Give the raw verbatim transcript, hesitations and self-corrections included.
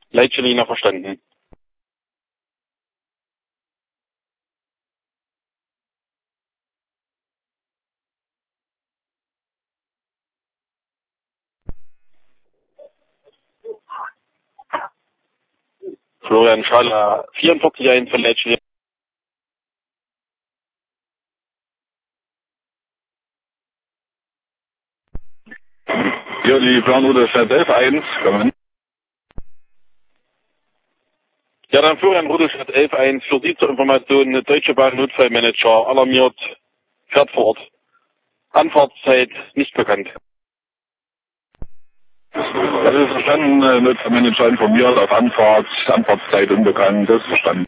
Leitschelina verstanden. Florian Schaller, vierundvierzig eins von Leitschelina. Ja, die Planroute fährt elf eins, kommen. Ja, dann Florian Rudolstadt elf eins für Sie zur Information. Deutsche Bahn Notfallmanager alarmiert, fährt fort. Anfahrtszeit nicht bekannt. Das ist verstanden, Notfallmanager informiert auf Anfahrt, Anfahrtszeit unbekannt, das ist verstanden.